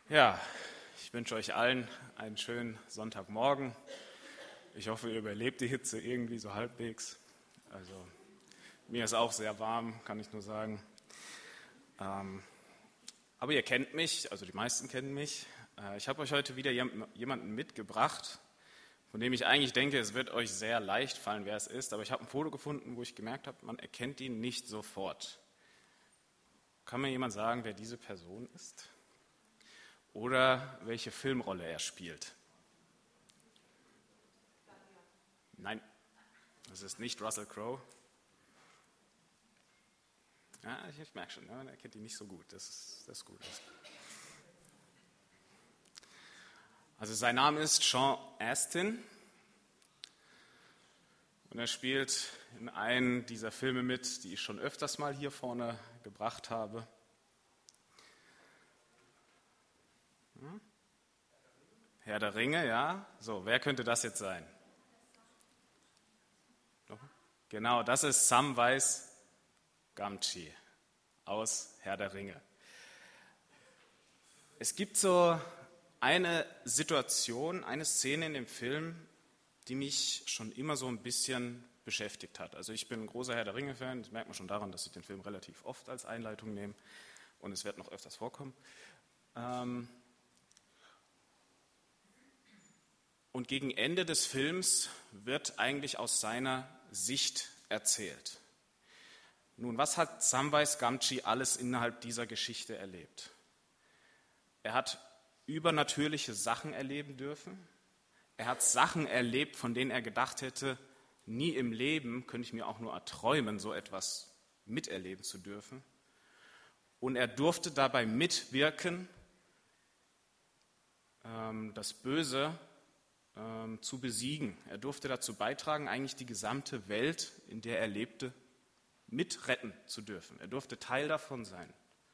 Ja, ich wünsche euch allen einen schönen Sonntagmorgen. Ich hoffe, ihr überlebt die Hitze irgendwie so halbwegs. Also mir ist auch sehr warm, kann ich nur sagen. Aber ihr kennt mich, also die meisten kennen mich. Ich habe euch heute wieder jemanden mitgebracht, von dem ich eigentlich denke, es wird euch sehr leicht fallen, wer es ist. Aber ich habe ein Foto gefunden, wo ich gemerkt habe, man erkennt ihn nicht sofort. Kann mir jemand sagen, wer diese Person ist? Oder welche Filmrolle er spielt? Nein, das ist nicht Russell Crowe. Ja, ich merke schon, man erkennt ihn nicht so gut. Das ist gut. Also sein Name ist Sean Astin und er spielt in einem dieser Filme mit, die ich schon öfters mal hier vorne gebracht habe. Herr der Ringe, ja. So, wer könnte das jetzt sein? Genau, das ist Samwise Gamgee aus Herr der Ringe. Es gibt so eine Situation, eine Szene in dem Film, die mich schon immer so ein bisschen beschäftigt hat. Also ich bin ein großer Herr der Ringe-Fan, das merkt man schon daran, dass ich den Film relativ oft als Einleitung nehme und es wird noch öfters vorkommen. Und gegen Ende des Films wird eigentlich aus seiner Sicht erzählt. Nun, was hat Samwise Gamgee alles innerhalb dieser Geschichte erlebt? Er hat übernatürliche Sachen erleben dürfen. Er hat Sachen erlebt, von denen er gedacht hätte, nie im Leben könnte ich mir auch nur erträumen, so etwas miterleben zu dürfen. Und er durfte dabei mitwirken, das Böse zu besiegen. Er durfte dazu beitragen, eigentlich die gesamte Welt, in der er lebte, mitretten zu dürfen. Er durfte Teil davon sein.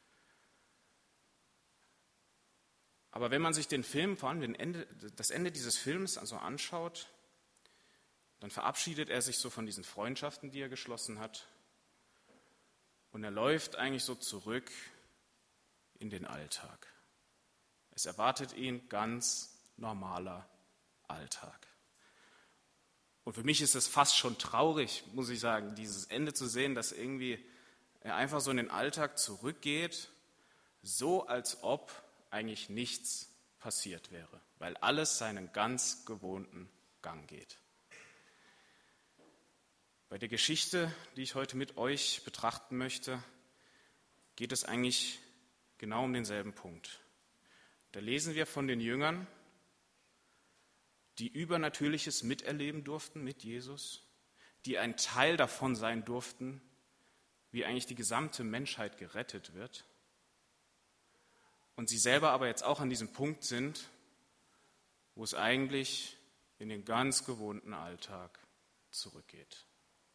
Aber wenn man sich den Film, vor allem das Ende dieses Films also anschaut, dann verabschiedet er sich so von diesen Freundschaften, die er geschlossen hat. Und er läuft eigentlich so zurück in den Alltag. Es erwartet ihn ganz normaler Alltag. Und für mich ist es fast schon traurig, muss ich sagen, dieses Ende zu sehen, dass irgendwie er einfach so in den Alltag zurückgeht, so als ob eigentlich nichts passiert wäre, weil alles seinen ganz gewohnten Gang geht. Bei der Geschichte, die ich heute mit euch betrachten möchte, geht es eigentlich genau um denselben Punkt. Da lesen wir von den Jüngern, die Übernatürliches miterleben durften mit Jesus, die ein Teil davon sein durften, wie eigentlich die gesamte Menschheit gerettet wird. Und sie selber aber jetzt auch an diesem Punkt sind, wo es eigentlich in den ganz gewohnten Alltag zurückgeht.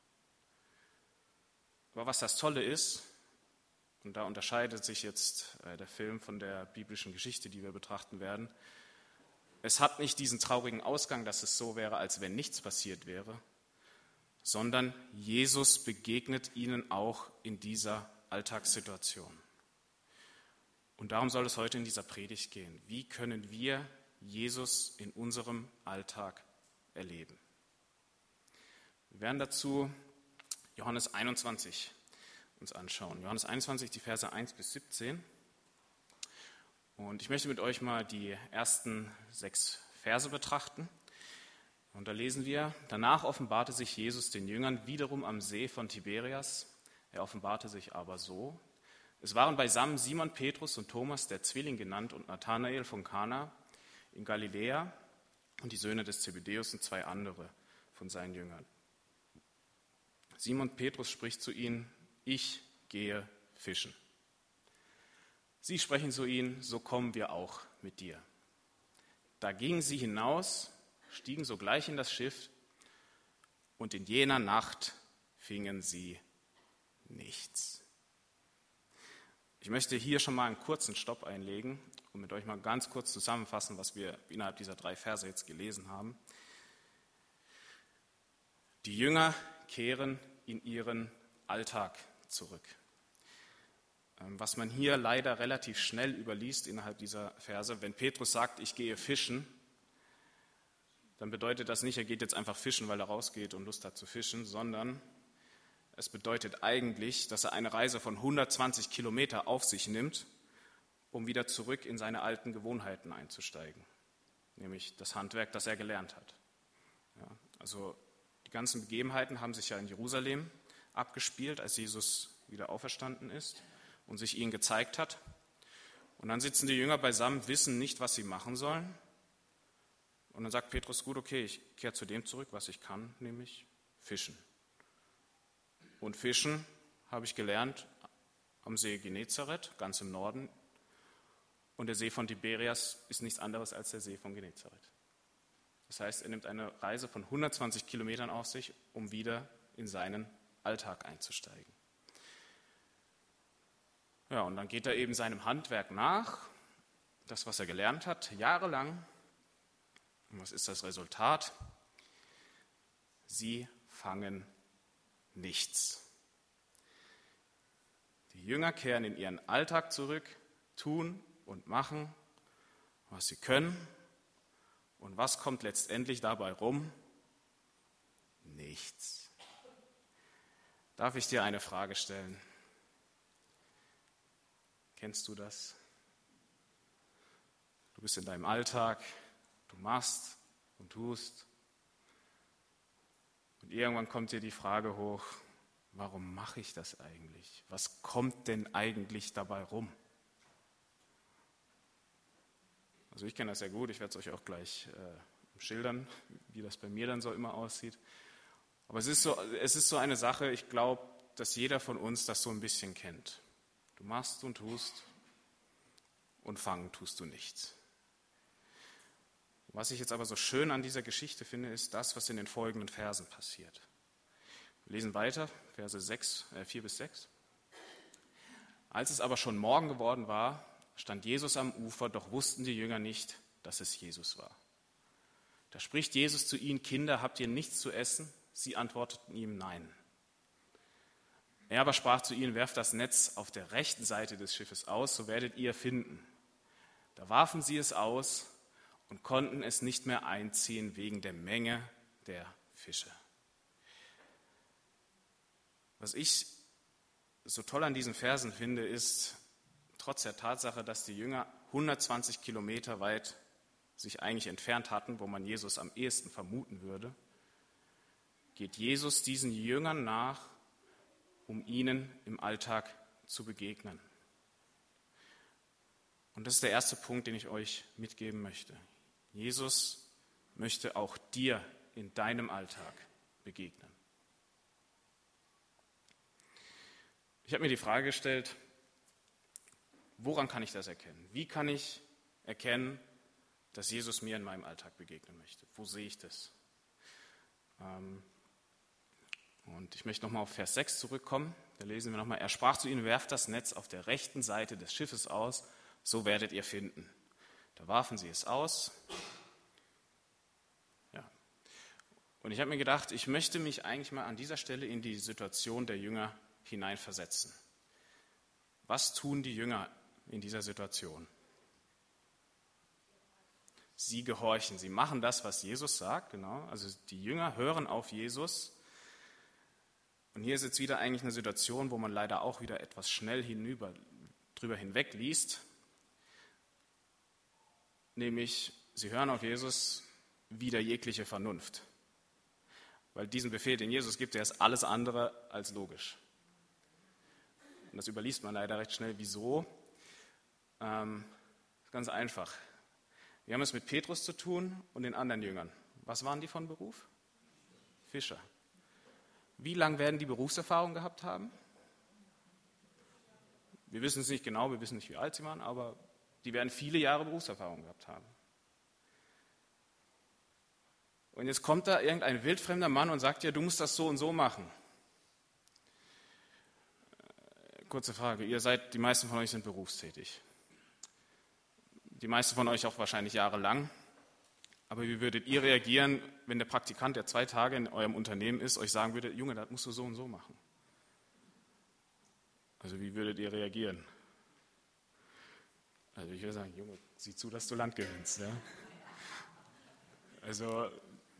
Aber was das Tolle ist, und da unterscheidet sich jetzt der Film von der biblischen Geschichte, die wir betrachten werden, es hat nicht diesen traurigen Ausgang, dass es so wäre, als wenn nichts passiert wäre, sondern Jesus begegnet ihnen auch in dieser Alltagssituation. Und darum soll es heute in dieser Predigt gehen. Wie können wir Jesus in unserem Alltag erleben? Wir werden dazu Johannes 21 uns anschauen. Johannes 21, die Verse 1 bis 17. Und ich möchte mit euch mal die ersten 6 Verse betrachten. Und da lesen wir: Danach offenbarte sich Jesus den Jüngern wiederum am See von Tiberias. Er offenbarte sich aber so: Es waren beisammen Simon Petrus und Thomas, der Zwilling genannt, und Nathanael von Kana in Galiläa und die Söhne des Zebedäus und 2 andere von seinen Jüngern. Simon Petrus spricht zu ihnen: Ich gehe fischen. Sie sprechen zu ihnen: So kommen wir auch mit dir. Da gingen sie hinaus, stiegen sogleich in das Schiff, und in jener Nacht fingen sie nichts. Ich möchte hier schon mal einen kurzen Stopp einlegen und mit euch mal ganz kurz zusammenfassen, was wir innerhalb dieser 3 Verse jetzt gelesen haben. Die Jünger kehren in ihren Alltag zurück. Was man hier leider relativ schnell überliest innerhalb dieser Verse, wenn Petrus sagt, ich gehe fischen, dann bedeutet das nicht, er geht jetzt einfach fischen, weil er rausgeht und Lust hat zu fischen, sondern es bedeutet eigentlich, dass er eine Reise von 120 Kilometer auf sich nimmt, um wieder zurück in seine alten Gewohnheiten einzusteigen, nämlich das Handwerk, das er gelernt hat. Ja, also die ganzen Begebenheiten haben sich ja in Jerusalem abgespielt, als Jesus wieder auferstanden ist und sich ihnen gezeigt hat. Und dann sitzen die Jünger beisammen, wissen nicht, was sie machen sollen. Und dann sagt Petrus, gut, okay, ich kehre zu dem zurück, was ich kann, nämlich fischen. Und Fischen habe ich gelernt am See Genezareth, ganz im Norden. Und der See von Tiberias ist nichts anderes als der See von Genezareth. Das heißt, er nimmt eine Reise von 120 Kilometern auf sich, um wieder in seinen Alltag einzusteigen. Ja, und dann geht er eben seinem Handwerk nach, das, was er gelernt hat, jahrelang. Und was ist das Resultat? Sie fangen nichts. Die Jünger kehren in ihren Alltag zurück, tun und machen, was sie können. Und was kommt letztendlich dabei rum? Nichts. Darf ich dir eine Frage stellen? Kennst du das? Du bist in deinem Alltag, du machst und tust. Und irgendwann kommt dir die Frage hoch, warum mache ich das eigentlich? Was kommt denn eigentlich dabei rum? Also ich kenne das sehr gut, ich werde es euch auch gleich schildern, wie das bei mir dann so immer aussieht. Aber es ist so eine Sache, ich glaube, dass jeder von uns das so ein bisschen kennt. Du machst und tust und fangen tust du nichts. Was ich jetzt aber so schön an dieser Geschichte finde, ist das, was in den folgenden Versen passiert. Wir lesen weiter, Verse 4 bis 6. Als es aber schon Morgen geworden war, stand Jesus am Ufer, doch wussten die Jünger nicht, dass es Jesus war. Da spricht Jesus zu ihnen, Kinder, habt ihr nichts zu essen? Sie antworteten ihm, nein. Er aber sprach zu ihnen, werft das Netz auf der rechten Seite des Schiffes aus, so werdet ihr finden. Da warfen sie es aus und konnten es nicht mehr einziehen wegen der Menge der Fische. Was ich so toll an diesen Versen finde, ist, trotz der Tatsache, dass die Jünger 120 Kilometer weit sich eigentlich entfernt hatten, wo man Jesus am ehesten vermuten würde, geht Jesus diesen Jüngern nach, um ihnen im Alltag zu begegnen. Und das ist der erste Punkt, den ich euch mitgeben möchte. Jesus möchte auch dir in deinem Alltag begegnen. Ich habe mir die Frage gestellt, woran kann ich das erkennen? Wie kann ich erkennen, dass Jesus mir in meinem Alltag begegnen möchte? Wo sehe ich das? Und ich möchte nochmal auf Vers 6 zurückkommen. Da lesen wir nochmal, er sprach zu ihnen, werft das Netz auf der rechten Seite des Schiffes aus, so werdet ihr finden. Da warfen sie es aus. Ja. Und ich habe mir gedacht, ich möchte mich eigentlich mal an dieser Stelle in die Situation der Jünger hineinversetzen. Was tun die Jünger in dieser Situation? Sie gehorchen, sie machen das, was Jesus sagt, genau. Also die Jünger hören auf Jesus. Und hier ist jetzt wieder eigentlich eine Situation, wo man leider auch wieder etwas schnell drüber hinweg liest. Nämlich, sie hören auf Jesus wider jegliche Vernunft. Weil diesen Befehl, den Jesus gibt, der ist alles andere als logisch. Und das überliest man leider recht schnell. Wieso? Ganz einfach. Wir haben es mit Petrus zu tun und den anderen Jüngern. Was waren die von Beruf? Fischer. Wie lange werden die Berufserfahrung gehabt haben? Wir wissen es nicht genau, wir wissen nicht, wie alt sie waren, aber die werden viele Jahre Berufserfahrung gehabt haben. Und jetzt kommt da irgendein wildfremder Mann und sagt dir, du musst das so und so machen. Kurze Frage, die meisten von euch sind berufstätig. Die meisten von euch auch wahrscheinlich jahrelang. Aber wie würdet ihr reagieren, wenn der Praktikant, der 2 Tage in eurem Unternehmen ist, euch sagen würde, Junge, das musst du so und so machen? Also wie würdet ihr reagieren? Also ich würde sagen, Junge, sieh zu, dass du Land gewinnst. Ja? Also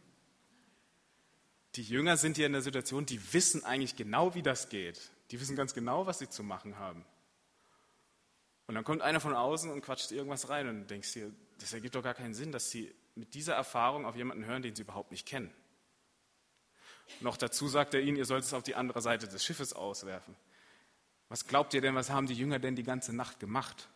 die Jünger sind hier in der Situation, die wissen eigentlich genau, wie das geht. Die wissen ganz genau, was sie zu machen haben. Und dann kommt einer von außen und quatscht irgendwas rein und du denkst dir, das ergibt doch gar keinen Sinn, dass sie mit dieser Erfahrung auf jemanden hören, den sie überhaupt nicht kennen. Noch dazu sagt er ihnen, ihr sollt es auf die andere Seite des Schiffes auswerfen. Was glaubt ihr denn, was haben die Jünger denn die ganze Nacht gemacht?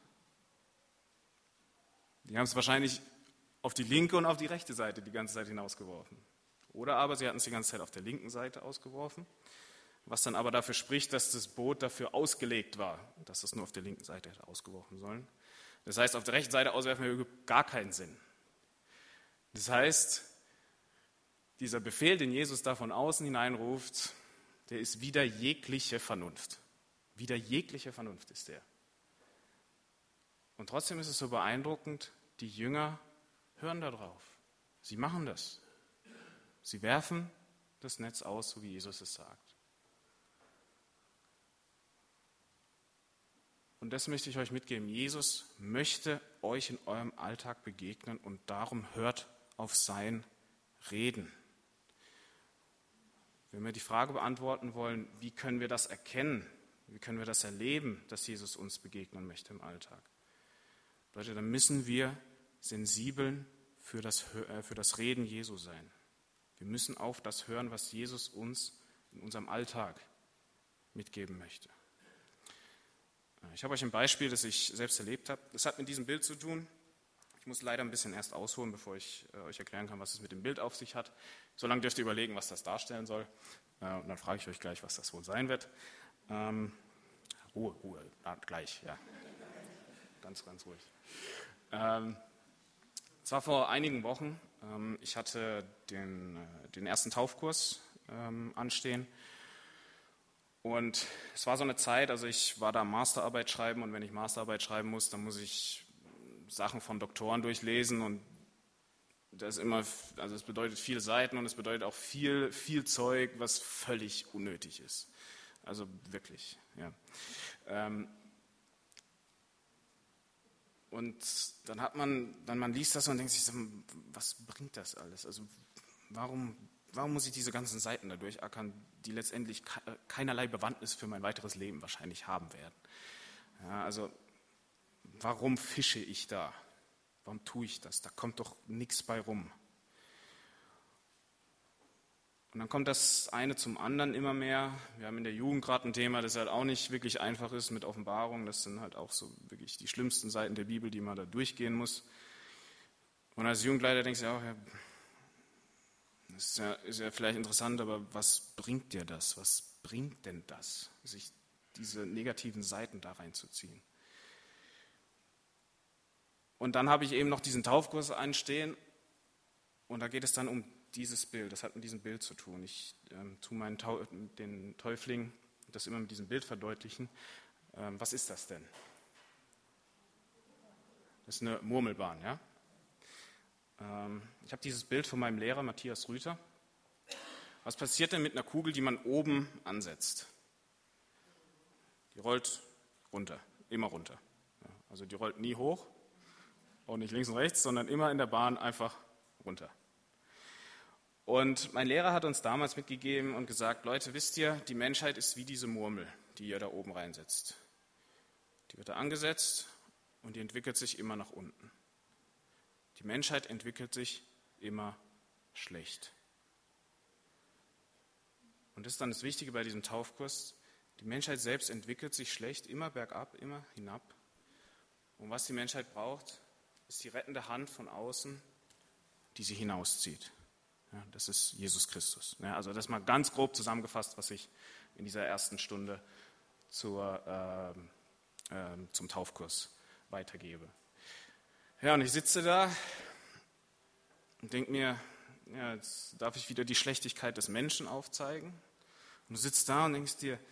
Die haben es wahrscheinlich auf die linke und auf die rechte Seite die ganze Zeit hinausgeworfen. Oder aber sie hatten es die ganze Zeit auf der linken Seite ausgeworfen, was dann aber dafür spricht, dass das Boot dafür ausgelegt war, dass es nur auf der linken Seite hätte ausgeworfen sollen. Das heißt, auf der rechten Seite auswerfen ergibt gar keinen Sinn. Das heißt, dieser Befehl, den Jesus da von außen hineinruft, der ist wider jegliche Vernunft. Wider jegliche Vernunft ist der. Und trotzdem ist es so beeindruckend, die Jünger hören darauf. Sie machen das. Sie werfen das Netz aus, so wie Jesus es sagt. Und das möchte ich euch mitgeben. Jesus möchte euch in eurem Alltag begegnen und darum hört auf sein Reden. Wenn wir die Frage beantworten wollen, wie können wir das erkennen, wie können wir das erleben, dass Jesus uns begegnen möchte im Alltag, Leute, dann müssen wir sensibel für das Reden Jesu sein. Wir müssen auf das hören, was Jesus uns in unserem Alltag mitgeben möchte. Ich habe euch ein Beispiel, das ich selbst erlebt habe. Das hat mit diesem Bild zu tun. Ich muss leider ein bisschen erst ausholen, bevor ich euch erklären kann, was es mit dem Bild auf sich hat. Solange dürft ihr überlegen, was das darstellen soll. Und dann frage ich euch gleich, was das wohl sein wird. Ruhe, gleich, ja. Ganz, ganz ruhig. Es war vor einigen Wochen. Ich hatte den ersten Taufkurs anstehen. Und es war so eine Zeit, also ich war da Masterarbeit schreiben und wenn ich Masterarbeit schreiben muss, dann muss ich Sachen von Doktoren durchlesen und das ist immer, also es bedeutet viele Seiten und es bedeutet auch viel Zeug, was völlig unnötig ist. Also wirklich, ja. Und dann man liest das und denkt sich, was bringt das alles? Also warum muss ich diese ganzen Seiten da durchackern, die letztendlich keinerlei Bewandtnis für mein weiteres Leben wahrscheinlich haben werden? Ja, also warum fische ich da? Warum tue ich das? Da kommt doch nichts bei rum. Und dann kommt das eine zum anderen immer mehr. Wir haben in der Jugend gerade ein Thema, das halt auch nicht wirklich einfach ist mit Offenbarung. Das sind halt auch so wirklich die schlimmsten Seiten der Bibel, die man da durchgehen muss. Und als Jugendleiter denkst du ja auch, ja, das ist ja vielleicht interessant, aber was bringt dir das? Was bringt denn das, sich diese negativen Seiten da reinzuziehen? Und dann habe ich eben noch diesen Taufkurs einstehen und da geht es dann um dieses Bild. Das hat mit diesem Bild zu tun. Ich tue den Täufling das immer mit diesem Bild verdeutlichen. Was ist das denn? Das ist eine Murmelbahn, ja? Ich habe dieses Bild von meinem Lehrer Matthias Rüther. Was passiert denn mit einer Kugel, die man oben ansetzt? Die rollt runter, immer runter. Also die rollt nie hoch, auch nicht links und rechts, sondern immer in der Bahn einfach runter. Und mein Lehrer hat uns damals mitgegeben und gesagt, Leute, wisst ihr, die Menschheit ist wie diese Murmel, die ihr da oben reinsetzt. Die wird da angesetzt und die entwickelt sich immer nach unten. Die Menschheit entwickelt sich immer schlecht. Und das ist dann das Wichtige bei diesem Taufkurs. Die Menschheit selbst entwickelt sich schlecht, immer bergab, immer hinab. Und was die Menschheit braucht, ist die rettende Hand von außen, die sie hinauszieht. Ja, das ist Jesus Christus. Ja, also das mal ganz grob zusammengefasst, was ich in dieser ersten Stunde zum Taufkurs weitergebe. Ja, und ich sitze da und denke mir, ja, jetzt darf ich wieder die Schlechtigkeit des Menschen aufzeigen. Und du sitzt da und denkst dir,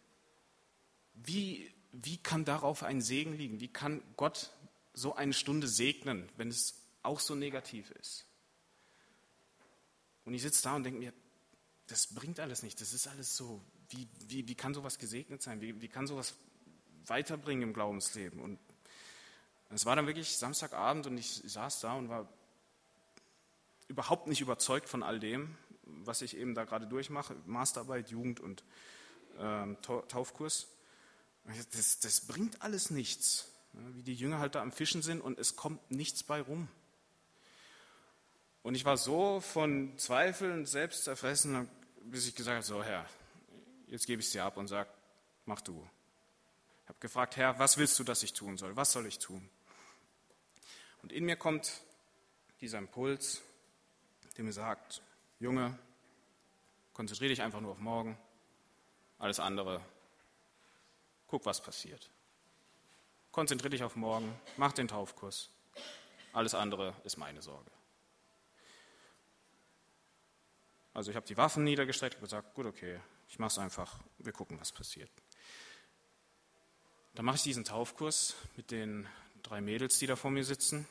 wie kann darauf ein Segen liegen? Wie kann Gott so eine Stunde segnen, wenn es auch so negativ ist? Und ich sitze da und denke mir, das bringt alles nicht. Das ist alles so, wie kann sowas gesegnet sein? Wie kann sowas weiterbringen im Glaubensleben? Und Es war dann wirklich Samstagabend und ich saß da und war überhaupt nicht überzeugt von all dem, was ich eben da gerade durchmache, Masterarbeit, Jugend und Taufkurs. Das bringt alles nichts, wie die Jünger halt da am Fischen sind und es kommt nichts bei rum. Und ich war so von Zweifeln selbst zerfressen, bis ich gesagt habe, so Herr, jetzt gebe ich es dir ab und sage, mach du. Ich habe gefragt, Herr, was willst du, dass ich tun soll? Was soll ich tun? Und in mir kommt dieser Impuls, der mir sagt, Junge, konzentriere dich einfach nur auf morgen, alles andere, guck, was passiert. Konzentriere dich auf morgen, mach den Taufkurs, alles andere ist meine Sorge. Also ich habe die Waffen niedergestreckt und gesagt, gut, okay, ich mache es einfach, wir gucken, was passiert. Dann mache ich diesen Taufkurs mit den 3 Mädels, die da vor mir sitzen,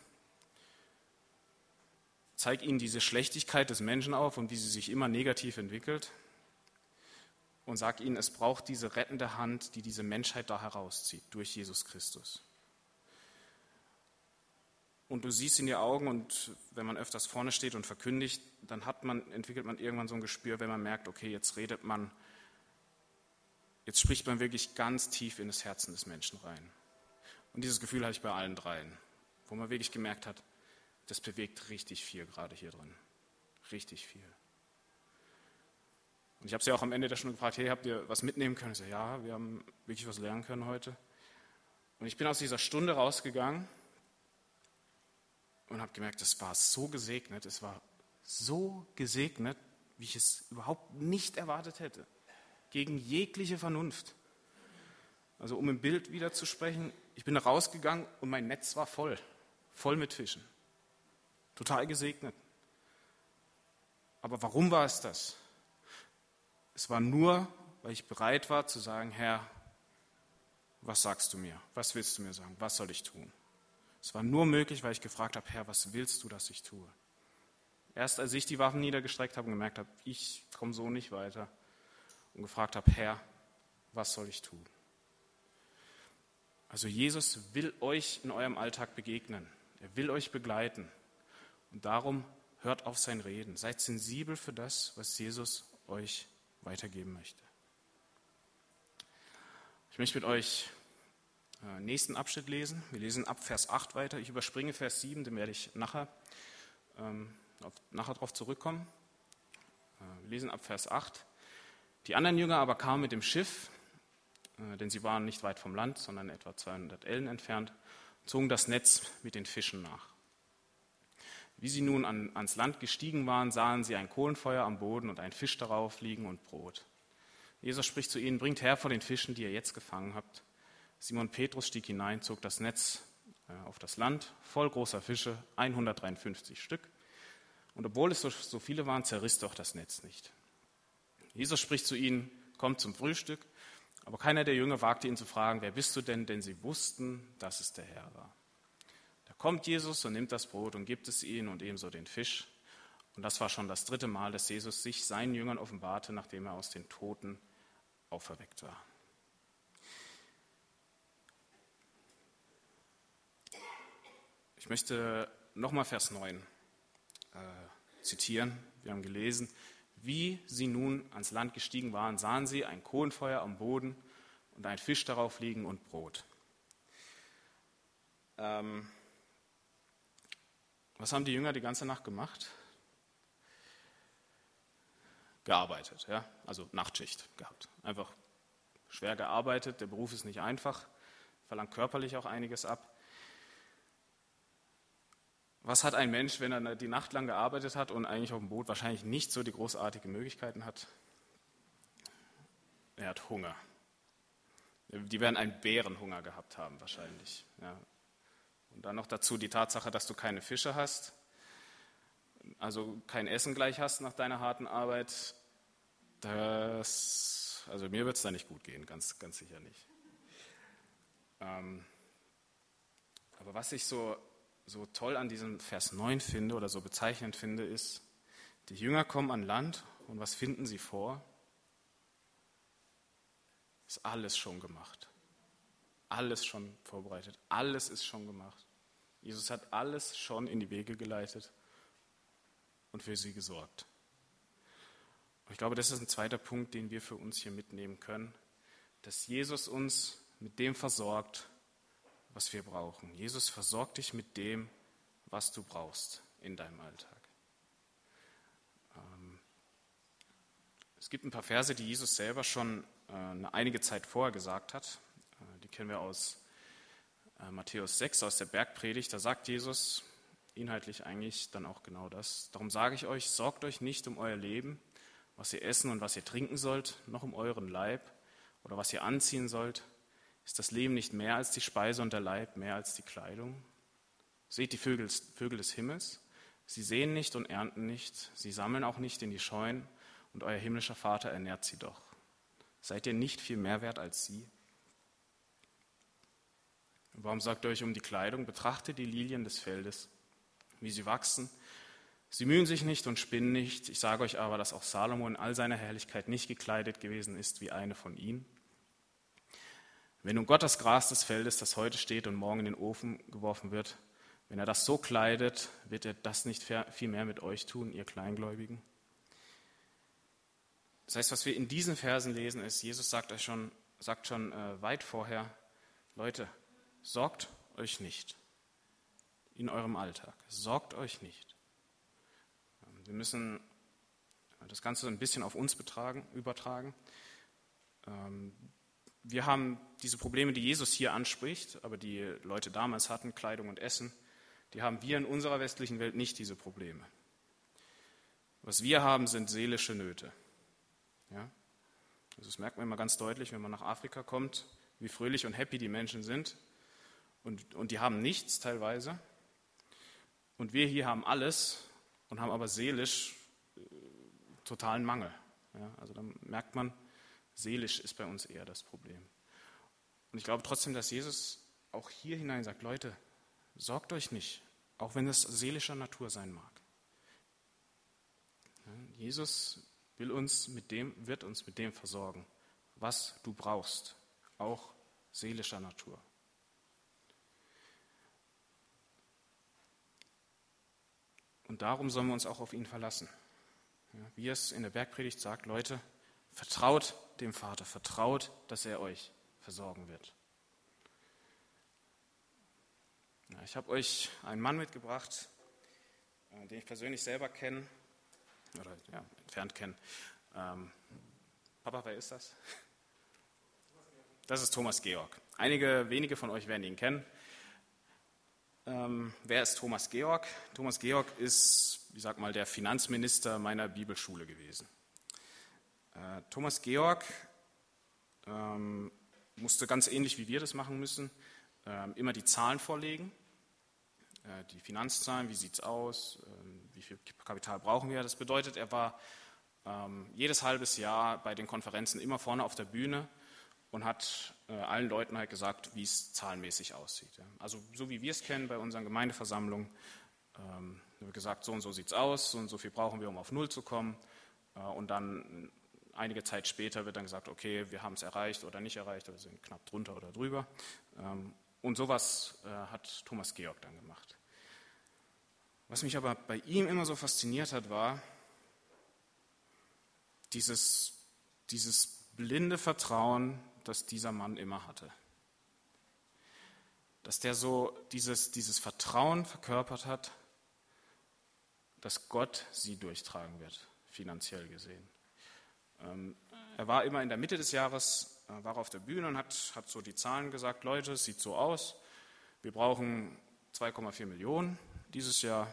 zeige ihnen diese Schlechtigkeit des Menschen auf und wie sie sich immer negativ entwickelt und sage ihnen, es braucht diese rettende Hand, die diese Menschheit da herauszieht, durch Jesus Christus. Und du siehst in die Augen und wenn man öfters vorne steht und verkündigt, dann entwickelt man irgendwann so ein Gespür, wenn man merkt, okay, jetzt spricht man wirklich ganz tief in das Herzen des Menschen rein. Und dieses Gefühl hatte ich bei allen 3, wo man wirklich gemerkt hat, das bewegt richtig viel gerade hier drin. Richtig viel. Und ich habe sie auch am Ende der Stunde gefragt, hey, habt ihr was mitnehmen können? Ich so, ja, wir haben wirklich was lernen können heute. Und ich bin aus dieser Stunde rausgegangen und habe gemerkt, es war so gesegnet, wie ich es überhaupt nicht erwartet hätte. Gegen jegliche Vernunft. Also um im Bild wieder zu sprechen, ich bin da rausgegangen und mein Netz war voll mit Fischen. Total gesegnet. Aber warum war es das? Es war nur, weil ich bereit war zu sagen, Herr, was sagst du mir? Was willst du mir sagen? Was soll ich tun? Es war nur möglich, weil ich gefragt habe, Herr, was willst du, dass ich tue? Erst als ich die Waffen niedergestreckt habe und gemerkt habe, ich komme so nicht weiter und gefragt habe, Herr, was soll ich tun? Also Jesus will euch in eurem Alltag begegnen. Er will euch begleiten. Und darum hört auf sein Reden. Seid sensibel für das, was Jesus euch weitergeben möchte. Ich möchte mit euch nächsten Abschnitt lesen. Wir lesen ab Vers 8 weiter. Ich überspringe Vers 7, den werde ich nachher darauf zurückkommen. Wir lesen ab Vers 8. Die anderen Jünger aber kamen mit dem Schiff, denn sie waren nicht weit vom Land, sondern etwa 200 Ellen entfernt, zogen das Netz mit den Fischen nach. Wie sie nun ans Land gestiegen waren, sahen sie ein Kohlenfeuer am Boden und einen Fisch darauf liegen und Brot. Jesus spricht zu ihnen, bringt her von den Fischen, die ihr jetzt gefangen habt. Simon Petrus stieg hinein, zog das Netz auf das Land, voll großer Fische, 153 Stück. Und obwohl es so viele waren, zerriss doch das Netz nicht. Jesus spricht zu ihnen, kommt zum Frühstück, aber keiner der Jünger wagte ihn zu fragen, wer bist du denn sie wussten, dass es der Herr war. Da kommt Jesus und nimmt das Brot und gibt es ihnen und ebenso den Fisch. Und das war schon das 3. Mal, dass Jesus sich seinen Jüngern offenbarte, nachdem er aus den Toten auferweckt war. Ich möchte nochmal Vers 9 zitieren. Wir haben gelesen, wie sie nun ans Land gestiegen waren, sahen sie ein Kohlenfeuer am Boden und ein Fisch darauf liegen und Brot. Was haben die Jünger die ganze Nacht gemacht? Gearbeitet, ja, also Nachtschicht gehabt. Einfach schwer gearbeitet, der Beruf ist nicht einfach, verlangt körperlich auch einiges ab. Was hat ein Mensch, wenn er die Nacht lang gearbeitet hat und eigentlich auf dem Boot wahrscheinlich nicht so die großartigen Möglichkeiten hat? Er hat Hunger. Die werden einen Bärenhunger gehabt haben wahrscheinlich. Ja. Und dann noch dazu die Tatsache, dass du keine Fische hast, also kein Essen gleich hast nach deiner harten Arbeit. Also mir wird es da nicht gut gehen, ganz, ganz sicher nicht. Aber was ich so toll an diesem Vers 9 finde oder so bezeichnend finde, ist, die Jünger kommen an Land und was finden sie vor? Ist alles schon gemacht. Alles schon vorbereitet. Alles ist schon gemacht. Jesus hat alles schon in die Wege geleitet und für sie gesorgt. Und ich glaube, das ist ein zweiter Punkt, den wir für uns hier mitnehmen können, dass Jesus uns mit dem versorgt, was wir brauchen. Jesus versorgt dich mit dem, was du brauchst in deinem Alltag. Es gibt ein paar Verse, die Jesus selber schon einige Zeit vorher gesagt hat. Die kennen wir aus Matthäus 6, aus der Bergpredigt. Da sagt Jesus inhaltlich eigentlich dann auch genau das. Darum sage ich euch, sorgt euch nicht um euer Leben, was ihr essen und was ihr trinken sollt, noch um euren Leib oder was ihr anziehen sollt. Ist das Leben nicht mehr als die Speise und der Leib mehr als die Kleidung? Seht die Vögel des Himmels. Sie säen nicht und ernten nicht, sie sammeln auch nicht in die Scheunen, und euer himmlischer Vater ernährt sie doch. Seid ihr nicht viel mehr wert als sie? Warum sagt ihr euch um die Kleidung? Betrachtet die Lilien des Feldes, wie sie wachsen. Sie mühen sich nicht und spinnen nicht. Ich sage euch aber, dass auch Salomo in all seiner Herrlichkeit nicht gekleidet gewesen ist wie eine von ihnen. Wenn nun Gott das Gras des Feldes, das heute steht und morgen in den Ofen geworfen wird, wenn er das so kleidet, wird er das nicht viel mehr mit euch tun, ihr Kleingläubigen? Das heißt, was wir in diesen Versen lesen, ist, Jesus sagt schon weit vorher, Leute, sorgt euch nicht in eurem Alltag. Sorgt euch nicht. Wir müssen das Ganze ein bisschen auf uns übertragen. Wir haben diese Probleme, die Jesus hier anspricht, aber die Leute damals hatten, Kleidung und Essen, die haben wir in unserer westlichen Welt nicht, diese Probleme. Was wir haben, sind seelische Nöte. Ja? Also das merkt man immer ganz deutlich, wenn man nach Afrika kommt, wie fröhlich und happy die Menschen sind. Und die haben nichts teilweise. Und wir hier haben alles und haben aber seelisch totalen Mangel. Ja? Also da merkt man, seelisch ist bei uns eher das Problem. Und ich glaube trotzdem, dass Jesus auch hier hinein sagt, Leute, sorgt euch nicht, auch wenn es seelischer Natur sein mag. Ja? Jesus wird uns mit dem versorgen, was du brauchst, auch seelischer Natur. Und darum sollen wir uns auch auf ihn verlassen. Ja, wie es in der Bergpredigt sagt, Leute, vertraut dem Vater, vertraut, dass er euch versorgen wird. Ja, ich habe euch einen Mann mitgebracht, den ich persönlich selber kenne, oder ja, entfernt kenne. Papa, wer ist das? Das ist Thomas Georg. Wenige von euch werden ihn kennen. Wer ist Thomas Georg? Thomas Georg ist, der Finanzminister meiner Bibelschule gewesen. Thomas Georg musste ganz ähnlich wie wir das machen müssen, immer die Zahlen vorlegen, die Finanzzahlen, wie sieht es aus, wie viel Kapital brauchen wir. Das bedeutet, er war jedes halbes Jahr bei den Konferenzen immer vorne auf der Bühne und hat allen Leuten halt gesagt, wie es zahlenmäßig aussieht. Ja. Also so wie wir es kennen bei unseren Gemeindeversammlungen, wird gesagt, so und so sieht es aus, so und so viel brauchen wir, um auf Null zu kommen. Und dann einige Zeit später wird dann gesagt, okay, wir haben es erreicht oder nicht erreicht oder sind knapp drunter oder drüber. Und sowas hat Thomas Georg dann gemacht. Was mich aber bei ihm immer so fasziniert hat, war dieses blinde Vertrauen, das dieser Mann immer hatte. Dass der so dieses Vertrauen verkörpert hat, dass Gott sie durchtragen wird, finanziell gesehen. Er war immer in der Mitte des Jahres, war auf der Bühne und hat so die Zahlen gesagt, Leute, es sieht so aus, wir brauchen 2,4 Millionen dieses Jahr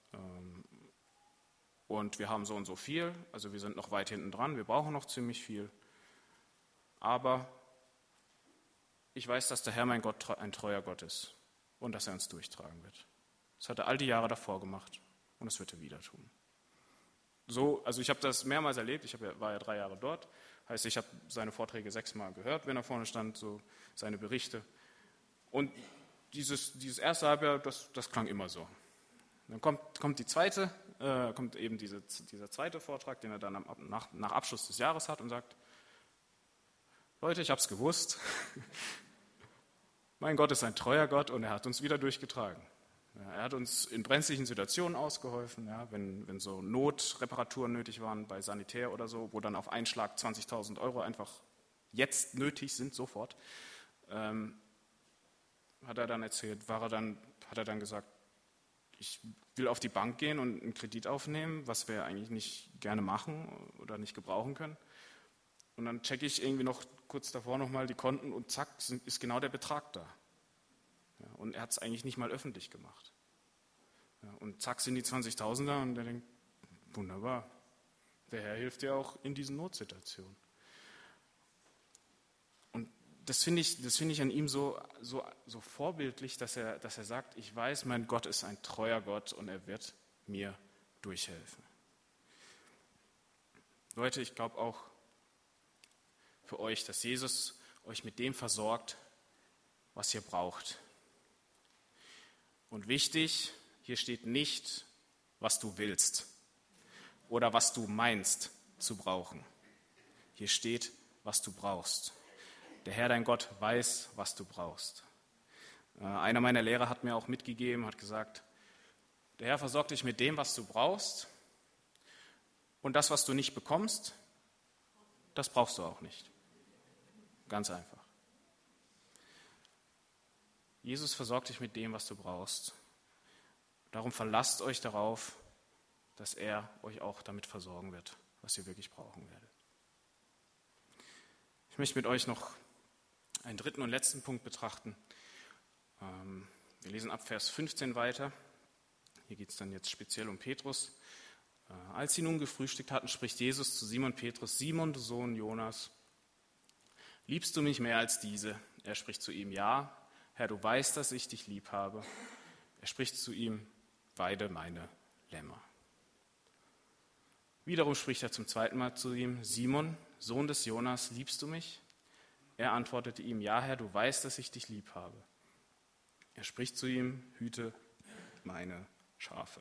und wir haben so und so viel, also wir sind noch weit hinten dran, wir brauchen noch ziemlich viel, aber ich weiß, dass der Herr mein Gott ein treuer Gott ist und dass er uns durchtragen wird. Das hat er all die Jahre davor gemacht und das wird er wieder tun. So, also ich habe das mehrmals erlebt, war ja 3 Jahre dort, heißt, ich habe seine Vorträge 6-mal gehört, wenn er vorne stand, so seine Berichte. Und dieses erste Halbjahr, das klang immer so. Dann kommt eben dieser zweite Vortrag, den er dann nach Abschluss des Jahres hat und sagt, Leute, ich habe es gewusst, mein Gott ist ein treuer Gott und er hat uns wieder durchgetragen. Ja, er hat uns in brenzlichen Situationen ausgeholfen, ja, wenn so Notreparaturen nötig waren bei Sanitär oder so, wo dann auf einen Schlag 20.000 Euro einfach jetzt nötig sind, sofort, hat er dann erzählt, hat er dann gesagt, ich will auf die Bank gehen und einen Kredit aufnehmen, was wir eigentlich nicht gerne machen oder nicht gebrauchen können. Und dann checke ich irgendwie noch kurz davor nochmal die Konten und zack, ist genau der Betrag da. Ja, und er hat es eigentlich nicht mal öffentlich gemacht. Ja, und zack sind die 20.000 da und er denkt, wunderbar, der Herr hilft dir auch in diesen Notsituationen. Und das finde ich an ihm so vorbildlich, dass er sagt, ich weiß, mein Gott ist ein treuer Gott und er wird mir durchhelfen. Leute, ich glaube auch für euch, dass Jesus euch mit dem versorgt, was ihr braucht. Und wichtig, hier steht nicht, was du willst oder was du meinst zu brauchen. Hier steht, was du brauchst. Der Herr, dein Gott, weiß, was du brauchst. Einer meiner Lehrer hat mir auch mitgegeben, hat gesagt, der Herr versorgt dich mit dem, was du brauchst, und das, was du nicht bekommst, das brauchst du auch nicht. Ganz einfach. Jesus versorgt dich mit dem, was du brauchst. Darum verlasst euch darauf, dass er euch auch damit versorgen wird, was ihr wirklich brauchen werdet. Ich möchte mit euch noch einen dritten und letzten Punkt betrachten. Wir lesen ab Vers 15 weiter. Hier geht es dann jetzt speziell um Petrus. Als sie nun gefrühstückt hatten, spricht Jesus zu Simon Petrus: Simon, du Sohn Jonas, liebst du mich mehr als diese? Er spricht zu ihm: Ja, Herr, du weißt, dass ich dich lieb habe. Er spricht zu ihm: Weide meine Lämmer. Wiederum spricht er zum zweiten Mal zu ihm: Simon, Sohn des Jonas, liebst du mich? Er antwortete ihm: Ja, Herr, du weißt, dass ich dich lieb habe. Er spricht zu ihm: Hüte meine Schafe.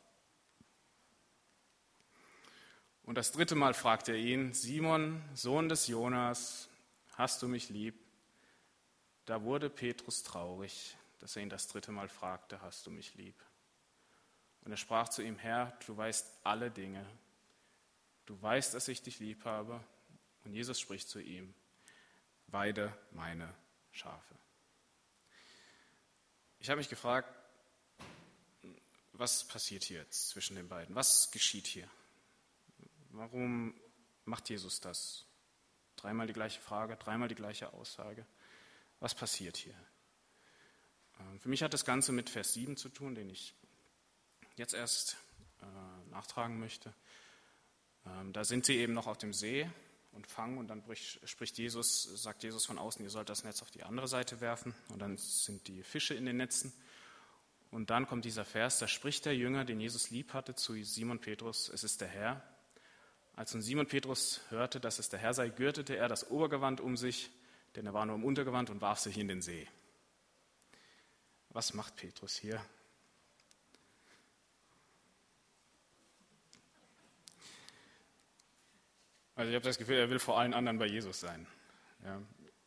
Und das dritte Mal fragt er ihn: Simon, Sohn des Jonas, hast du mich lieb? Da wurde Petrus traurig, dass er ihn das dritte Mal fragte: Hast du mich lieb? Und er sprach zu ihm: Herr, du weißt alle Dinge. Du weißt, dass ich dich lieb habe. Und Jesus spricht zu ihm: Weide meine Schafe. Ich habe mich gefragt, was passiert hier jetzt zwischen den beiden? Was geschieht hier? Warum macht Jesus das? Dreimal die gleiche Frage, dreimal die gleiche Aussage. Was passiert hier? Für mich hat das Ganze mit Vers 7 zu tun, den ich jetzt erst nachtragen möchte. Da sind sie eben noch auf dem See und fangen, und dann sagt Jesus von außen, ihr sollt das Netz auf die andere Seite werfen, und dann sind die Fische in den Netzen. Und dann kommt dieser Vers, da spricht der Jünger, den Jesus lieb hatte, zu Simon Petrus: Es ist der Herr. Als nun Simon Petrus hörte, dass es der Herr sei, gürtete er das Obergewand um sich, denn er war nur im Untergewand, und warf sich in den See. Was macht Petrus hier? Also ich habe das Gefühl, er will vor allen anderen bei Jesus sein. Ja.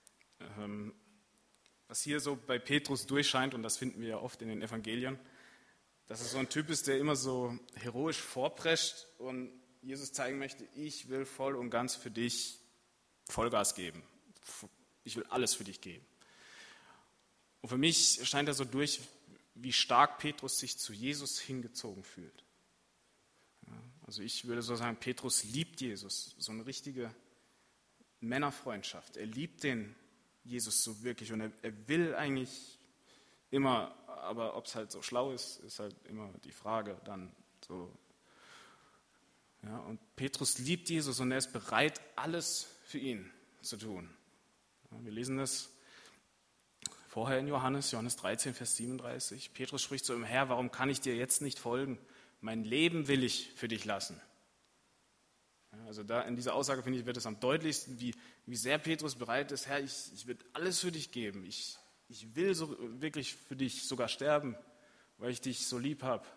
Was hier so bei Petrus durchscheint, und das finden wir ja oft in den Evangelien, dass es so ein Typ ist, der immer so heroisch vorprescht und Jesus zeigen möchte: Ich will voll und ganz für dich Vollgas geben. Ich will alles für dich geben. Und für mich scheint er so durch, wie stark Petrus sich zu Jesus hingezogen fühlt. Ja, also ich würde so sagen, Petrus liebt Jesus, so eine richtige Männerfreundschaft. Er liebt den Jesus so wirklich, und er will eigentlich immer, aber ob es halt so schlau ist, ist halt immer die Frage dann so. Ja, und Petrus liebt Jesus und er ist bereit, alles für ihn zu tun. Ja, wir lesen das vorher in Johannes 13, Vers 37. Petrus spricht zu ihm: Herr, warum kann ich dir jetzt nicht folgen? Mein Leben will ich für dich lassen. Ja, also da in dieser Aussage, finde ich, wird es am deutlichsten, wie sehr Petrus bereit ist: Herr, ich will alles für dich geben. Ich will so wirklich für dich sogar sterben, weil ich dich so lieb habe.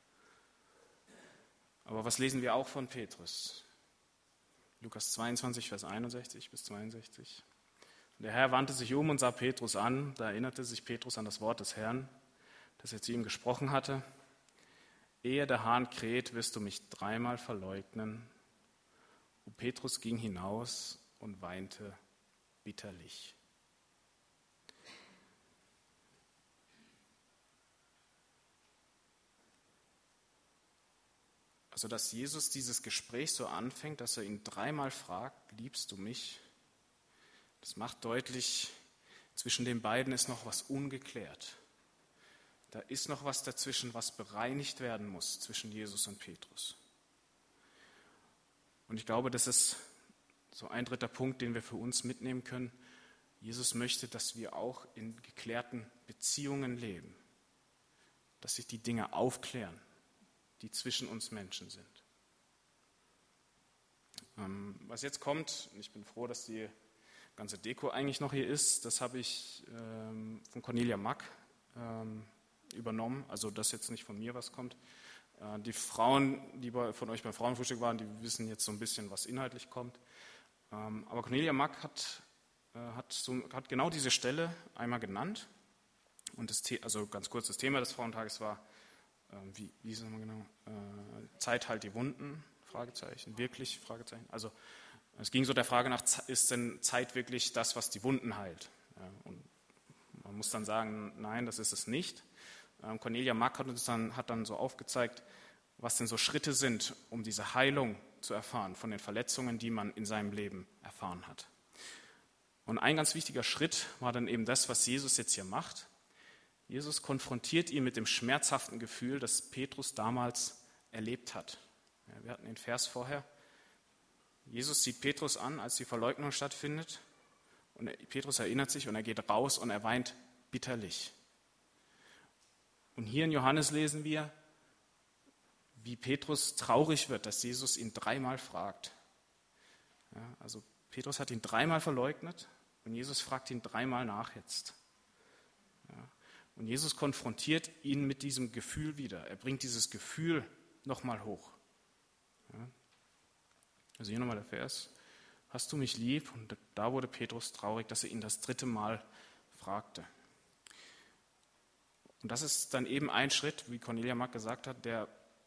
Aber was lesen wir auch von Petrus? Lukas 22, Vers 61 bis 62. Der Herr wandte sich um und sah Petrus an. Da erinnerte sich Petrus an das Wort des Herrn. dass er zu ihm gesprochen hatte: Ehe der Hahn kräht, wirst du mich 3-mal verleugnen. Und Petrus ging hinaus und weinte bitterlich. Also, dass Jesus dieses Gespräch so anfängt, dass er ihn 3-mal fragt: Liebst du mich? Das macht deutlich, zwischen den beiden ist noch was ungeklärt. Da ist noch was dazwischen, was bereinigt werden muss zwischen Jesus und Petrus. Und ich glaube, das ist so ein dritter Punkt, den wir für uns mitnehmen können. Jesus möchte, dass wir auch in geklärten Beziehungen leben, dass sich die Dinge aufklären, die zwischen uns Menschen sind. Was jetzt kommt, und ich bin froh, dass die ganze Deko eigentlich noch hier ist, das habe ich von Cornelia Mack übernommen, also das jetzt nicht von mir was kommt. Die Frauen, die von euch beim Frauenfrühstück waren, die wissen jetzt so ein bisschen, was inhaltlich kommt. Aber Cornelia Mack hat genau diese Stelle einmal genannt. Und also ganz kurz, das Thema des Frauentages war, wie ist es nochmal genau? Zeit heilt die Wunden? Fragezeichen. Wirklich? Fragezeichen. Also es ging so der Frage nach, ist denn Zeit wirklich das, was die Wunden heilt? Ja, und man muss dann sagen, nein, das ist es nicht. Cornelia Mack hat dann so aufgezeigt, was denn so Schritte sind, um diese Heilung zu erfahren von den Verletzungen, die man in seinem Leben erfahren hat. Und ein ganz wichtiger Schritt war dann eben das, was Jesus jetzt hier macht. Jesus konfrontiert ihn mit dem schmerzhaften Gefühl, das Petrus damals erlebt hat. Ja, wir hatten den Vers vorher. Jesus sieht Petrus an, als die Verleugnung stattfindet. Und Petrus erinnert sich und er geht raus und er weint bitterlich. Und hier in Johannes lesen wir, wie Petrus traurig wird, dass Jesus ihn 3-mal fragt. Ja, also Petrus hat ihn 3-mal verleugnet und Jesus fragt ihn 3-mal nach jetzt. Ja, und Jesus konfrontiert ihn mit diesem Gefühl wieder. Er bringt dieses Gefühl nochmal hoch. Ja, also hier nochmal der Vers. Hast du mich lieb? Und da wurde Petrus traurig, dass er ihn das 3. Mal fragte. Und das ist dann eben ein Schritt, wie Cornelia Mack gesagt hat, der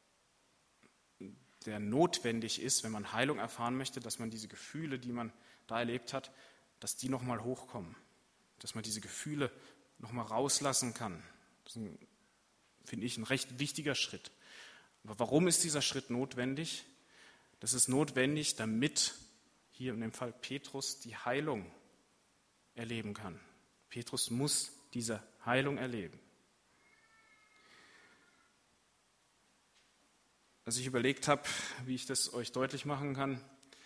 notwendig ist, wenn man Heilung erfahren möchte, dass man diese Gefühle, die man da erlebt hat, dass die nochmal hochkommen. Dass man diese Gefühle nochmal rauslassen kann. Das ist, finde ich, ein recht wichtiger Schritt. Aber warum ist dieser Schritt notwendig? Das ist notwendig, damit hier in dem Fall Petrus die Heilung erleben kann. Petrus muss diese Heilung erleben. Als ich überlegt habe, wie ich das euch deutlich machen kann,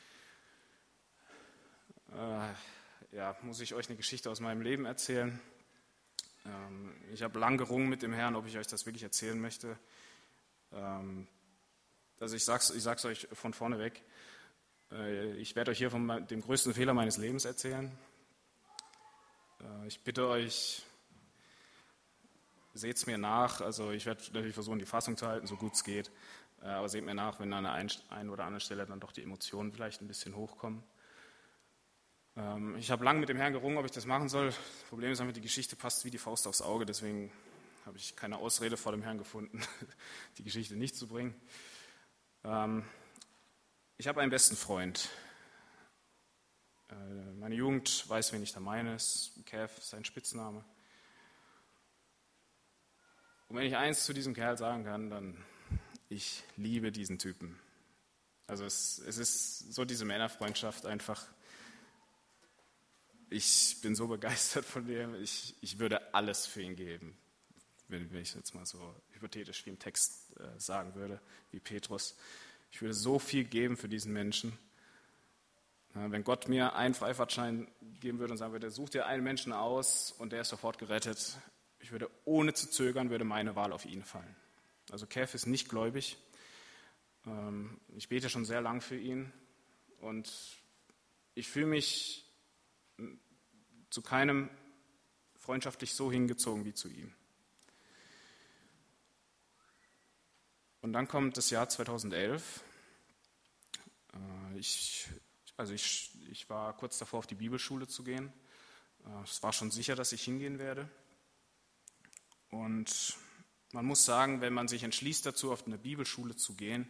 muss ich euch eine Geschichte aus meinem Leben erzählen. Ich habe lang gerungen mit dem Herrn, ob ich euch das wirklich erzählen möchte. Also ich sag's euch von vorne weg. Ich werde euch hier von dem größten Fehler meines Lebens erzählen. Ich bitte euch, seht's mir nach. Also ich werde natürlich versuchen, die Fassung zu halten, so gut es geht. Aber seht mir nach, wenn an der einen oder anderen Stelle dann doch die Emotionen vielleicht ein bisschen hochkommen. Ich habe lange mit dem Herrn gerungen, ob ich das machen soll. Das Problem ist einfach, die Geschichte passt wie die Faust aufs Auge. Deswegen habe ich keine Ausrede vor dem Herrn gefunden, die Geschichte nicht zu bringen. Ich habe einen besten Freund. Meine Jugend weiß, wen ich da meine. Kev ist sein Spitzname. Und wenn ich eins zu diesem Kerl sagen kann, dann: Ich liebe diesen Typen. Also es ist so diese Männerfreundschaft einfach. Ich bin so begeistert von dem. Ich würde alles für ihn geben, wenn ich jetzt mal so hypothetisch wie im Text sagen würde, wie Petrus. Ich würde so viel geben für diesen Menschen. Wenn Gott mir einen Freifahrtschein geben würde und sagen würde, such dir einen Menschen aus und der ist sofort gerettet, ich würde ohne zu zögern, würde meine Wahl auf ihn fallen. Also Kev ist nicht gläubig. Ich bete schon sehr lang für ihn und ich fühle mich zu keinem freundschaftlich so hingezogen wie zu ihm. Und dann kommt das Jahr 2011. Ich war kurz davor, auf die Bibelschule zu gehen. Es war schon sicher, dass ich hingehen werde. Und Man muss sagen, wenn man sich entschließt dazu, auf eine Bibelschule zu gehen,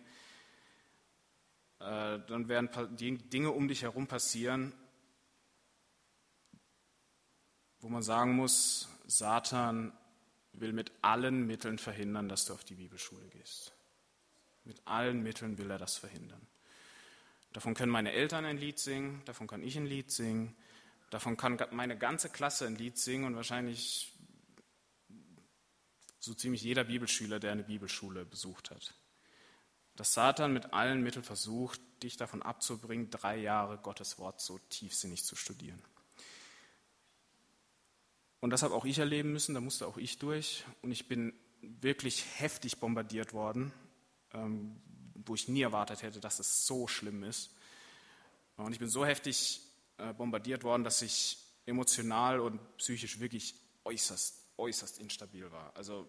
dann werden Dinge um dich herum passieren, wo man sagen muss, Satan will mit allen Mitteln verhindern, dass du auf die Bibelschule gehst. Mit allen Mitteln will er das verhindern. Davon können meine Eltern ein Lied singen, davon kann ich ein Lied singen, davon kann meine ganze Klasse ein Lied singen und wahrscheinlich so ziemlich jeder Bibelschüler, der eine Bibelschule besucht hat. Dass Satan mit allen Mitteln versucht, dich davon abzubringen, 3 Jahre Gottes Wort so tiefsinnig zu studieren. Und das habe auch ich erleben müssen, da musste auch ich durch. Und ich bin wirklich heftig bombardiert worden, wo ich nie erwartet hätte, dass es so schlimm ist. Und ich bin so heftig bombardiert worden, dass ich emotional und psychisch wirklich äußerst instabil war. Also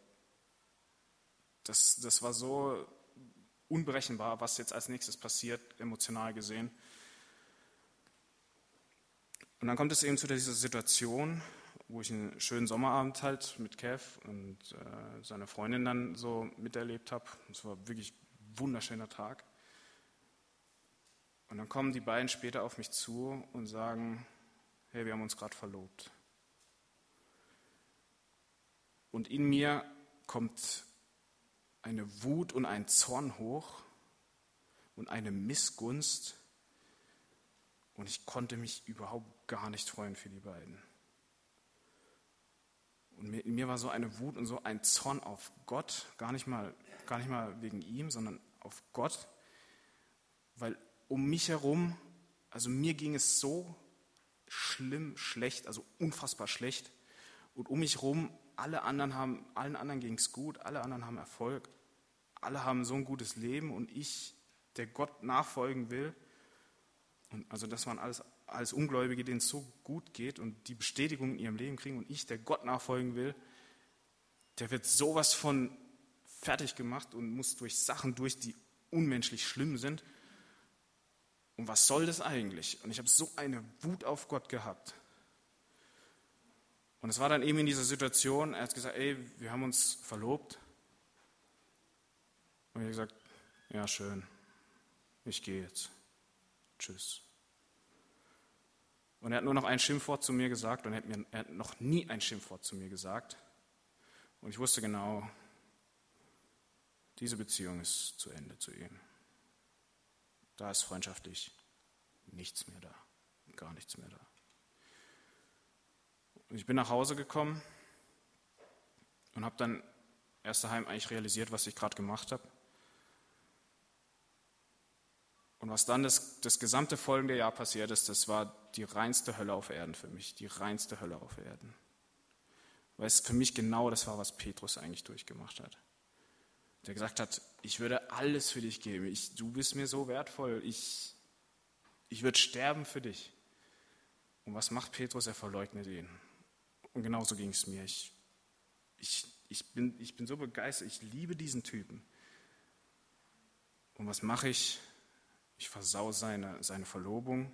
das war so unberechenbar, was jetzt als nächstes passiert, emotional gesehen. Und dann kommt es eben zu dieser Situation, wo ich einen schönen Sommerabend halt mit Kev und seiner Freundin dann so miterlebt habe. Es war wirklich ein wunderschöner Tag. Und dann kommen die beiden später auf mich zu und sagen, hey, wir haben uns gerade verlobt. Und in mir kommt eine Wut und ein Zorn hoch und eine Missgunst. Und ich konnte mich überhaupt gar nicht freuen für die beiden. Und in mir war so eine Wut und so ein Zorn auf Gott, gar nicht mal wegen ihm, sondern auf Gott, weil um mich herum, also mir ging es so schlimm, schlecht, also unfassbar schlecht. Und um mich herum, allen anderen ging es gut, alle anderen haben Erfolg, alle haben so ein gutes Leben und ich, der Gott nachfolgen will, und also das waren alles Ungläubige, denen es so gut geht und die Bestätigung in ihrem Leben kriegen und ich, der Gott nachfolgen will, der wird sowas von fertig gemacht und muss durch Sachen durch, die unmenschlich schlimm sind. Und was soll das eigentlich? Und ich habe so eine Wut auf Gott gehabt. Und es war dann eben in dieser Situation, er hat gesagt, ey, wir haben uns verlobt. Und ich habe gesagt, ja schön, ich gehe jetzt. Tschüss. Und er hat nur noch ein Schimpfwort zu mir gesagt und er hat noch nie ein Schimpfwort zu mir gesagt. Und ich wusste genau, diese Beziehung ist zu Ende zu ihm. Da ist freundschaftlich nichts mehr da, gar nichts mehr da. Und ich bin nach Hause gekommen und habe dann erst daheim eigentlich realisiert, was ich gerade gemacht habe. Und was dann das gesamte folgende Jahr passiert ist, das war die reinste Hölle auf Erden für mich, die reinste Hölle auf Erden. Weil es für mich genau das war, was Petrus eigentlich durchgemacht hat. Der gesagt hat, ich würde alles für dich geben, du bist mir so wertvoll, ich würde sterben für dich. Und was macht Petrus? Er verleugnet ihn. Und genauso ging es mir. Ich bin so begeistert, ich liebe diesen Typen. Und was mache ich? Ich versau seine Verlobung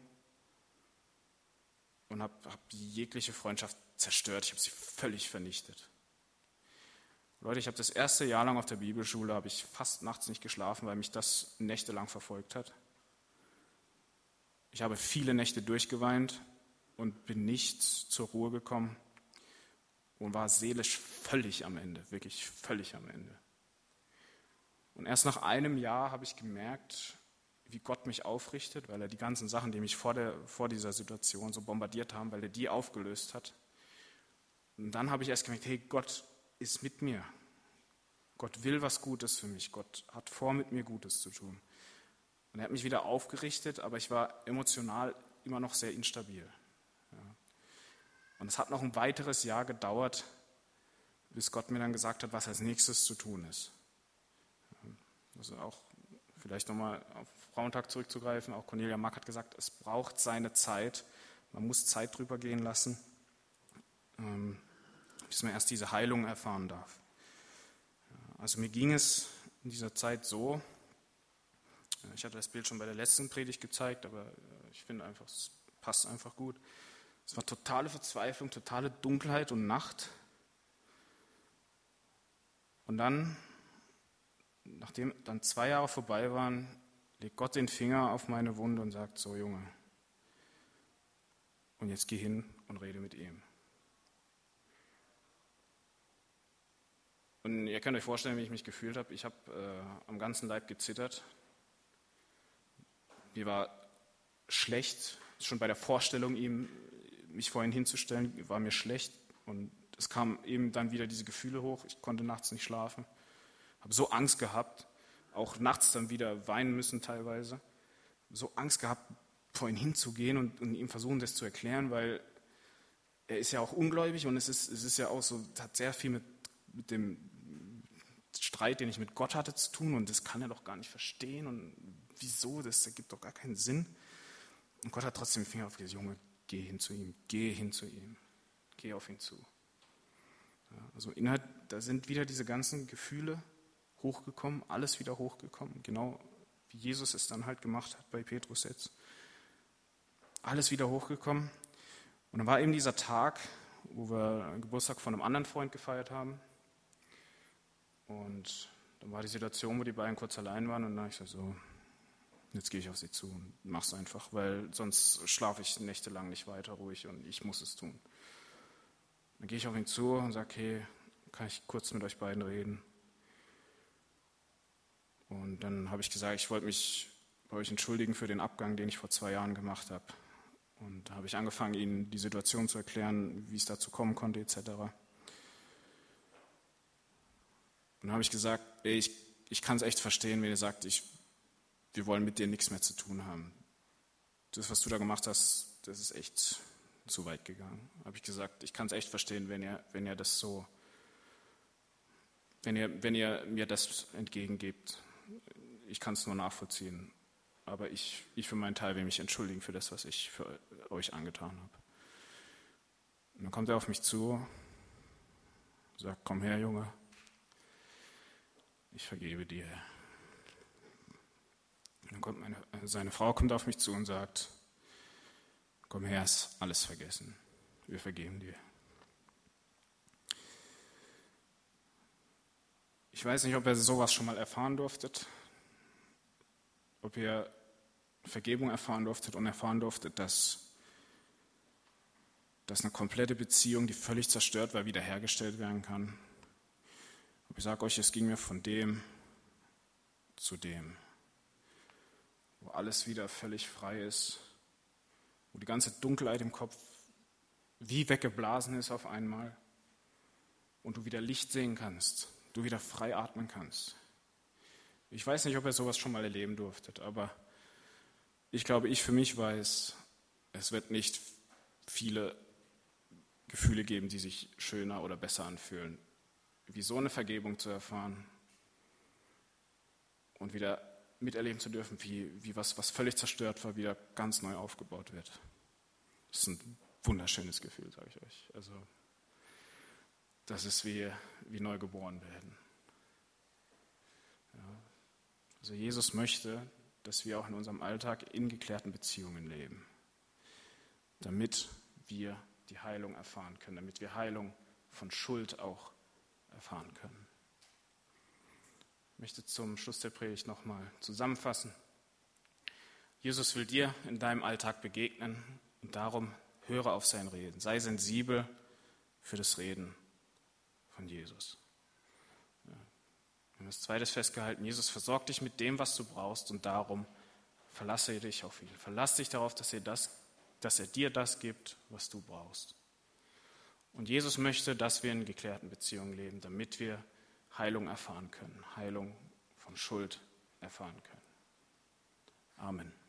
und habe jegliche Freundschaft zerstört. Ich habe sie völlig vernichtet. Leute, ich habe das erste Jahr lang auf der Bibelschule, habe ich fast nachts nicht geschlafen, weil mich das nächtelang verfolgt hat. Ich habe viele Nächte durchgeweint und bin nicht zur Ruhe gekommen und war seelisch völlig am Ende, wirklich völlig am Ende. Und erst nach einem Jahr habe ich gemerkt, wie Gott mich aufrichtet, weil er die ganzen Sachen, die mich vor dieser Situation so bombardiert haben, weil er die aufgelöst hat. Und dann habe ich erst gemerkt, hey, Gott ist mit mir. Gott will was Gutes für mich. Gott hat vor, mit mir Gutes zu tun. Und er hat mich wieder aufgerichtet, aber ich war emotional immer noch sehr instabil. Ja. Und es hat noch ein weiteres Jahr gedauert, bis Gott mir dann gesagt hat, was als nächstes zu tun ist. Also auch vielleicht nochmal auf Frauentag zurückzugreifen, auch Cornelia Mack hat gesagt, es braucht seine Zeit, man muss Zeit drüber gehen lassen, bis man erst diese Heilung erfahren darf. Also mir ging es in dieser Zeit so, ich hatte das Bild schon bei der letzten Predigt gezeigt, aber ich finde einfach, es passt einfach gut. Es war totale Verzweiflung, totale Dunkelheit und Nacht. Und dann, nachdem dann 2 Jahre vorbei waren, legt Gott den Finger auf meine Wunde und sagt, so Junge, und jetzt geh hin und rede mit ihm. Und ihr könnt euch vorstellen, wie ich mich gefühlt habe. Ich habe am ganzen Leib gezittert. Mir war schlecht, schon bei der Vorstellung, mich vor ihn hinzustellen, war mir schlecht. Und es kamen eben dann wieder diese Gefühle hoch. Ich konnte nachts nicht schlafen, habe so Angst gehabt, auch nachts dann wieder weinen müssen teilweise. So Angst gehabt, vor ihn hinzugehen und ihm versuchen, das zu erklären, weil er ist ja auch ungläubig und es ist ja auch so, hat sehr viel mit dem Streit, den ich mit Gott hatte, zu tun und das kann er doch gar nicht verstehen und wieso, das ergibt doch gar keinen Sinn. Und Gott hat trotzdem den Finger aufgelegt, Junge, geh hin zu ihm, geh auf ihn zu. Ja, also da sind wieder diese ganzen Gefühle hochgekommen, alles wieder hochgekommen, genau wie Jesus es dann halt gemacht hat bei Petrus jetzt. Alles wieder hochgekommen. Und dann war eben dieser Tag, wo wir einen Geburtstag von einem anderen Freund gefeiert haben. Und dann war die Situation, wo die beiden kurz allein waren. Und dann habe ich gesagt, so, jetzt gehe ich auf sie zu und mach's einfach, weil sonst schlafe ich nächtelang nicht weiter ruhig und ich muss es tun. Dann gehe ich auf ihn zu und sage, hey, kann ich kurz mit euch beiden reden? Und dann habe ich gesagt, ich wollte mich bei euch entschuldigen für den Abgang, den ich vor 2 Jahren gemacht habe. Und da habe ich angefangen, ihnen die Situation zu erklären, wie es dazu kommen konnte, etc. Und dann habe ich gesagt, ey, ich kann es echt verstehen, wenn ihr sagt, wir wollen mit dir nichts mehr zu tun haben. Das, was du da gemacht hast, das ist echt zu weit gegangen. Habe ich gesagt, ich kann es echt verstehen, wenn ihr das so, wenn ihr mir das entgegengebt. Ich kann es nur nachvollziehen. Aber ich für meinen Teil will mich entschuldigen für das, was ich für euch angetan habe. Und dann kommt er auf mich zu, sagt, komm her, Junge, ich vergebe dir. Und dann kommt seine Frau kommt auf mich zu und sagt, komm her, ist alles vergessen, wir vergeben dir. Ich weiß nicht, ob ihr sowas schon mal erfahren durftet, ob ihr Vergebung erfahren durftet und erfahren durftet, dass eine komplette Beziehung, die völlig zerstört war, wiederhergestellt werden kann. Aber ich sage euch, es ging mir von dem zu dem, wo alles wieder völlig frei ist, wo die ganze Dunkelheit im Kopf wie weggeblasen ist auf einmal und du wieder Licht sehen kannst, du wieder frei atmen kannst. Ich weiß nicht, ob ihr sowas schon mal erleben durftet, aber ich glaube, ich für mich weiß, es wird nicht viele Gefühle geben, die sich schöner oder besser anfühlen, wie so eine Vergebung zu erfahren und wieder miterleben zu dürfen, wie was völlig zerstört war, wieder ganz neu aufgebaut wird. Das ist ein wunderschönes Gefühl, sage ich euch. Also, das ist wie neu geboren werden. Ja. Also Jesus möchte, dass wir auch in unserem Alltag in geklärten Beziehungen leben, damit wir die Heilung erfahren können, damit wir Heilung von Schuld auch erfahren können. Ich möchte zum Schluss der Predigt nochmal zusammenfassen. Jesus will dir in deinem Alltag begegnen und darum höre auf sein Reden. Sei sensibel für das Reden von Jesus. Ja. Wir haben das Zweites festgehalten, Jesus versorgt dich mit dem, was du brauchst und darum verlasse dich auf ihn. Verlass dich darauf, dass er dir das gibt, was du brauchst. Und Jesus möchte, dass wir in geklärten Beziehungen leben, damit wir Heilung erfahren können, Heilung von Schuld erfahren können. Amen.